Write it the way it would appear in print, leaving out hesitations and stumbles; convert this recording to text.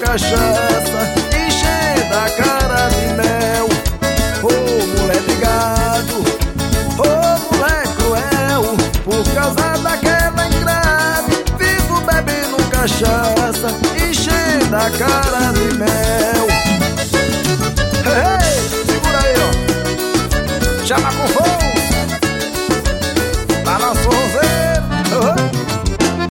cachaça, enchendo a cara de mel. Ô mulher de gado, ô mulher cruel, por causa daquela ingrata, vivo bebendo cachaça, enchendo a cara de mel. Hey, segura aí, ó. Chama